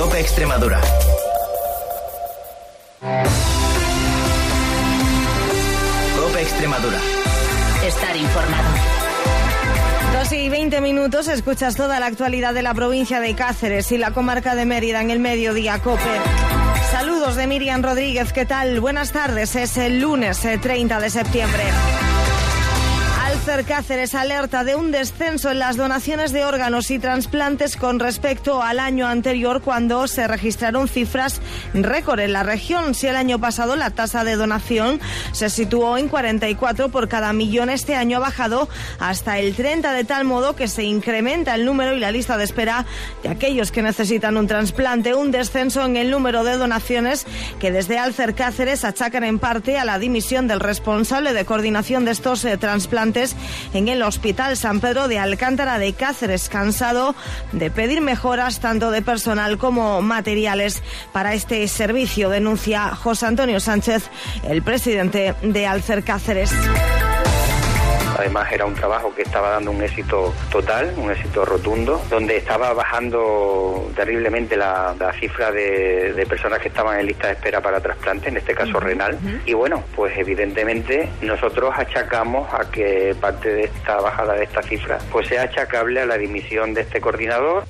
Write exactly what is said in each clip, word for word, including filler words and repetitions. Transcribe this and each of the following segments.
COPE Extremadura. COPE Extremadura. Estar informado. Dos y veinte minutos, escuchas toda la actualidad de la provincia de Cáceres y la comarca de Mérida en el mediodía COPE. Saludos de Miriam Rodríguez, ¿qué tal? Buenas tardes, es el lunes treinta de septiembre. Alcer Cáceres alerta de un descenso en las donaciones de órganos y trasplantes con respecto al año anterior, cuando se registraron cifras récord en la región. Si el año pasado la tasa de donación se situó en cuarenta y cuatro por cada millón, este año ha bajado hasta el treinta, de tal modo que se incrementa el número y la lista de espera de aquellos que necesitan un trasplante. Un descenso en el número de donaciones que desde Alcer Cáceres achacan en parte a la dimisión del responsable de coordinación de estos eh, trasplantes en el Hospital San Pedro de Alcántara de Cáceres, cansado de pedir mejoras tanto de personal como materiales para este servicio, denuncia José Antonio Sánchez, el presidente de Alcer Cáceres. Además era un trabajo que estaba dando un éxito total, un éxito rotundo, donde estaba bajando terriblemente la, la cifra de, de personas que estaban en lista de espera para trasplante, en este caso uh-huh. renal. Uh-huh. Y bueno, pues evidentemente nosotros achacamos a que parte de esta bajada de esta cifra pues sea achacable a la dimisión de este coordinador.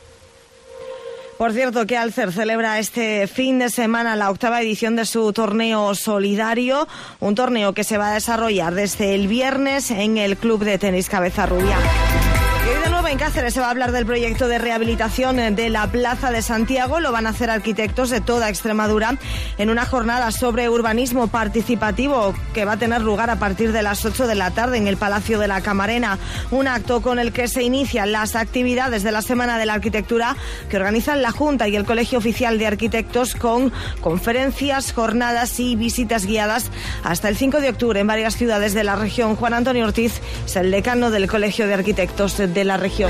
Por cierto, que Alcer celebra este fin de semana la octava edición de su torneo solidario, un torneo que se va a desarrollar desde el viernes en el Club de Tenis Cabeza Rubia. Y hoy de nuevo en Cáceres se va a hablar del proyecto de rehabilitación de la Plaza de Santiago. Lo van a hacer arquitectos de toda Extremadura en una jornada sobre urbanismo participativo que va a tener lugar a partir de las ocho de la tarde en el Palacio de la Camarena. Un acto con el que se inician las actividades de la Semana de la Arquitectura que organizan la Junta y el Colegio Oficial de Arquitectos, con conferencias, jornadas y visitas guiadas hasta el cinco de octubre en varias ciudades de la región. Juan Antonio Ortiz es el decano del Colegio de Arquitectos de la región.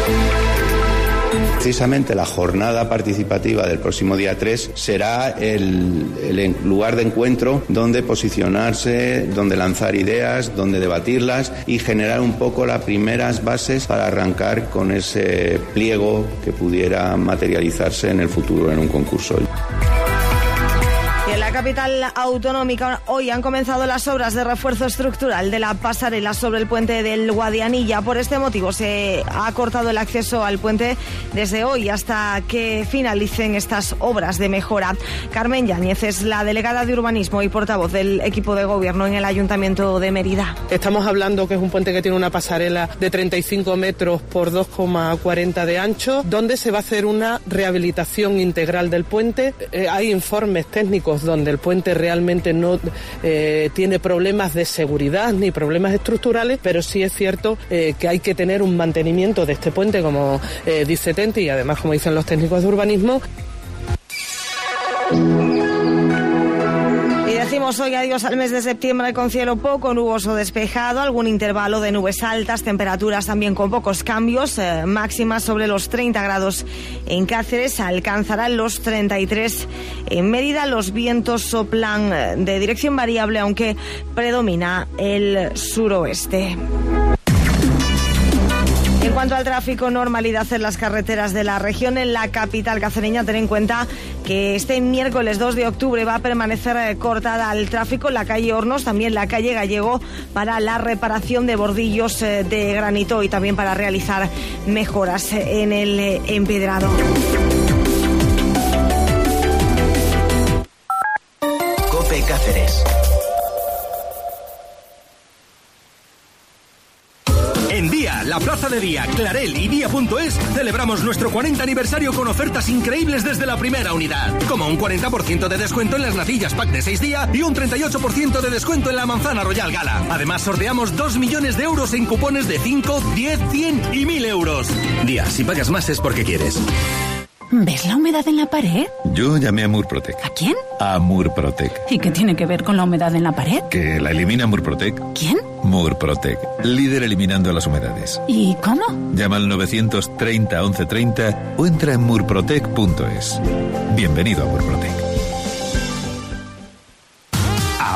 Precisamente la jornada participativa del próximo día tres será el, el lugar de encuentro donde posicionarse, donde lanzar ideas, donde debatirlas y generar un poco las primeras bases para arrancar con ese pliego que pudiera materializarse en el futuro en un concurso. En la capital autonómica hoy han comenzado las obras de refuerzo estructural de la pasarela sobre el puente del Guadianilla. Por este motivo se ha cortado el acceso al puente desde hoy hasta que finalicen estas obras de mejora. Carmen Yáñez es la delegada de urbanismo y portavoz del equipo de gobierno en el Ayuntamiento de Mérida. Estamos hablando que es un puente que tiene una pasarela de treinta y cinco metros por dos coma cuarenta de ancho, donde se va a hacer una rehabilitación integral del puente. Eh, hay informes técnicos donde el puente realmente no eh, tiene problemas de seguridad ni problemas estructurales, pero sí es cierto eh, que hay que tener un mantenimiento de este puente, como eh, dice Tenti, y además como dicen los técnicos de urbanismo. Decimos hoy adiós al mes de septiembre con cielo poco nuboso despejado, algún intervalo de nubes altas, temperaturas también con pocos cambios, eh, máximas sobre los treinta grados en Cáceres, alcanzarán los treinta y tres en Mérida. Los vientos soplan de dirección variable, aunque predomina el suroeste. En cuanto al tráfico, normalidad en las carreteras de la región. En la capital cacereña, ten en cuenta que este miércoles dos de octubre va a permanecer cortada al tráfico la calle Hornos, también la calle Gallego, para la reparación de bordillos de granito y también para realizar mejoras en el empedrado. COPE Cáceres. En Día, la plaza de Día, Clarel y Día punto es celebramos nuestro cuarenta aniversario con ofertas increíbles desde la primera unidad, como un cuarenta por ciento de descuento en las natillas pack de seis días y un treinta y ocho por ciento de descuento en la manzana Royal Gala. Además, sorteamos dos millones de euros en cupones de cinco, diez, cien y mil euros. Día, si pagas más es porque quieres. ¿Ves la humedad en la pared? Yo llamé a Murprotec. ¿A quién? A Murprotec. ¿Y qué tiene que ver con la humedad en la pared? Que la elimina Murprotec. ¿Quién? Murprotec, líder eliminando las humedades. ¿Y cómo? Llama al novecientos treinta once treinta o entra en murprotec punto es. Bienvenido a Murprotec.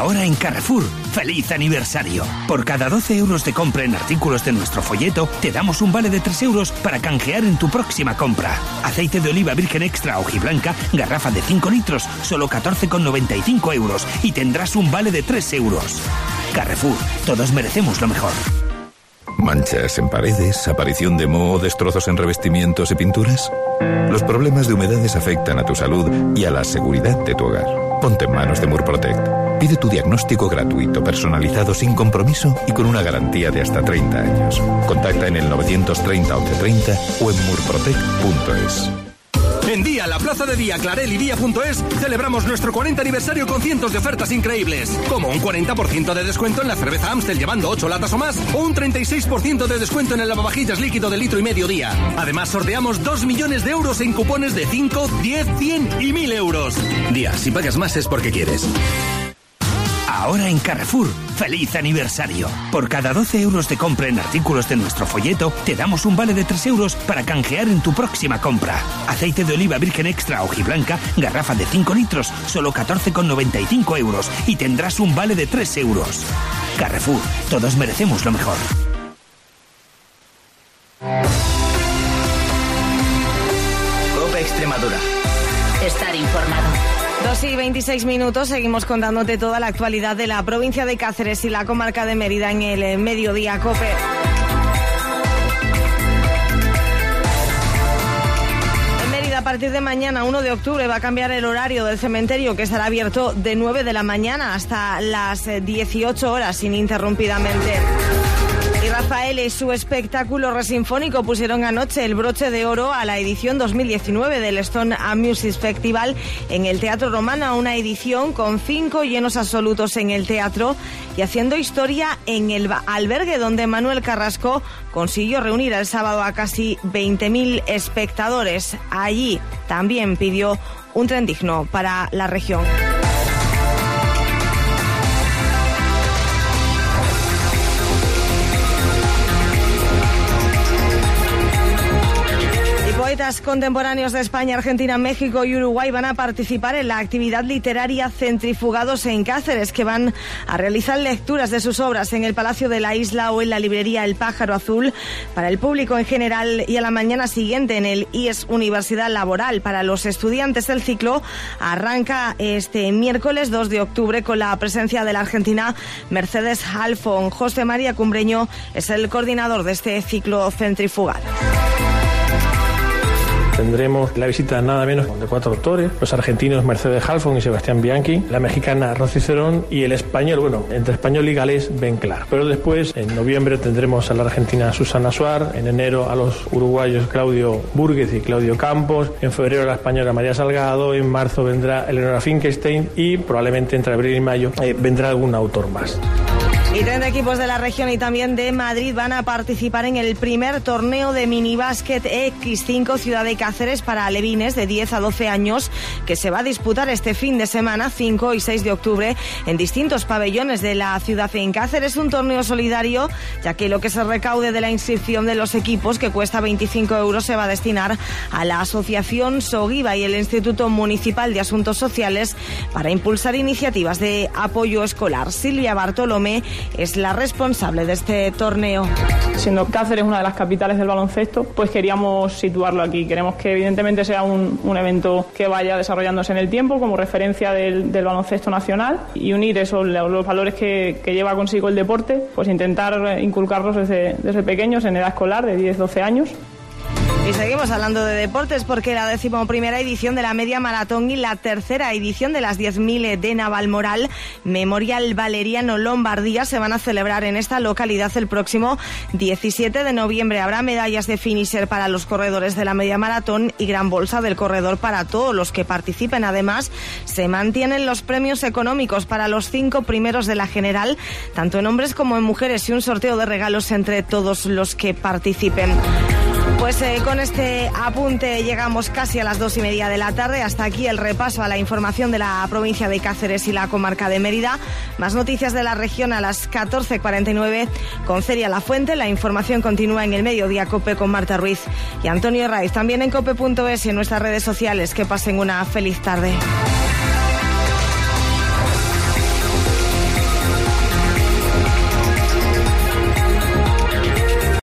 Ahora en Carrefour, ¡feliz aniversario! Por cada doce euros de compra en artículos de nuestro folleto, te damos un vale de tres euros para canjear en tu próxima compra. Aceite de oliva virgen extra hojiblanca, garrafa de cinco litros, solo catorce con noventa y cinco euros y tendrás un vale de tres euros. Carrefour, todos merecemos lo mejor. ¿Manchas en paredes, aparición de moho, destrozos en revestimientos y pinturas? Los problemas de humedades afectan a tu salud y a la seguridad de tu hogar. Ponte en manos de Murprotect. Pide tu diagnóstico gratuito, personalizado, sin compromiso y con una garantía de hasta treinta años. Contacta en el novecientos treinta once treinta o en murprotect punto es. En Día, la plaza de Día, Clarel y Día punto es, celebramos nuestro cuarenta aniversario con cientos de ofertas increíbles, como un cuarenta por ciento de descuento en la cerveza Amstel llevando ocho latas o más, o un treinta y seis por ciento de descuento en el lavavajillas líquido de litro y medio Día. Además, sorteamos dos millones de euros en cupones de cinco, diez, cien y mil euros. Día, si pagas más es porque quieres. Ahora en Carrefour, ¡feliz aniversario! Por cada doce euros de compra en artículos de nuestro folleto, te damos un vale de tres euros para canjear en tu próxima compra. Aceite de oliva virgen extra hojiblanca, garrafa de cinco litros, solo catorce con noventa y cinco euros y tendrás un vale de tres euros. Carrefour, todos merecemos lo mejor. COPE Extremadura. Estar informado. Dos y veintiséis minutos, seguimos contándote toda la actualidad de la provincia de Cáceres y la comarca de Mérida en el Mediodía COPE. En Mérida, a partir de mañana, uno de octubre, va a cambiar el horario del cementerio, que estará abierto de nueve de la mañana hasta las dieciocho horas ininterrumpidamente. Y Rafael y su espectáculo resinfónico pusieron anoche el broche de oro a la edición dos mil diecinueve del Stone Music Festival en el Teatro Romana, una edición con cinco llenos absolutos en el teatro y haciendo historia en el albergue donde Manuel Carrasco consiguió reunir el sábado a casi veinte mil espectadores. Allí también pidió un tren digno para la región. Poetas contemporáneos de España, Argentina, México y Uruguay van a participar en la actividad literaria Centrifugados en Cáceres, que van a realizar lecturas de sus obras en el Palacio de la Isla o en la librería El Pájaro Azul para el público en general, y a la mañana siguiente en el I E S Universidad Laboral. Para los estudiantes, el ciclo arranca este miércoles dos de octubre con la presencia de la argentina Mercedes Halfon. José María Cumbreño es el coordinador de este ciclo centrifugal. Tendremos la visita nada menos de cuatro autores, los argentinos Mercedes Halfon y Sebastián Bianchi, la mexicana Rosy Cerón y el español, bueno, entre español y galés, Ben Clark. Pero después, en noviembre, tendremos a la argentina Susana Suar, en enero a los uruguayos Claudio Burguez y Claudio Campos, en febrero a la española María Salgado, en marzo vendrá Eleonora Finkelstein y probablemente entre abril y mayo eh, vendrá algún autor más. Y treinta equipos de la región y también de Madrid van a participar en el primer torneo de minibásquet equis cinco Ciudad de Cáceres para alevines de diez a doce años, que se va a disputar este fin de semana, cinco y seis de octubre, en distintos pabellones de la ciudad. En Cáceres, un torneo solidario, ya que lo que se recaude de la inscripción de los equipos, que cuesta veinticinco euros, se va a destinar a la Asociación Soguiba y el Instituto Municipal de Asuntos Sociales para impulsar iniciativas de apoyo escolar. Silvia Bartolomé es la responsable de este torneo. Siendo Cáceres una de las capitales del baloncesto, pues queríamos situarlo aquí. Queremos que evidentemente sea un, un evento que vaya desarrollándose en el tiempo como referencia del, del baloncesto nacional y unir esos los valores que, que lleva consigo el deporte, pues intentar inculcarlos desde, desde pequeños, en edad escolar, de diez a doce años. Y seguimos hablando de deportes porque la decimoprimera edición de la media maratón y la tercera edición de las diez mil de Navalmoral Memorial Valeriano Lombardía se van a celebrar en esta localidad el próximo diecisiete de noviembre. Habrá medallas de finisher para los corredores de la media maratón y gran bolsa del corredor para todos los que participen. Además, se mantienen los premios económicos para los cinco primeros de la general, tanto en hombres como en mujeres, y un sorteo de regalos entre todos los que participen. Pues eh, con este apunte llegamos casi a las dos y media de la tarde. Hasta aquí el repaso a la información de la provincia de Cáceres y la comarca de Mérida. Más noticias de la región a las catorce cuarenta y nueve con Celia Lafuente. La información continúa en el Mediodía COPE con Marta Ruiz y Antonio Raiz. También en cope punto es y en nuestras redes sociales. Que pasen una feliz tarde.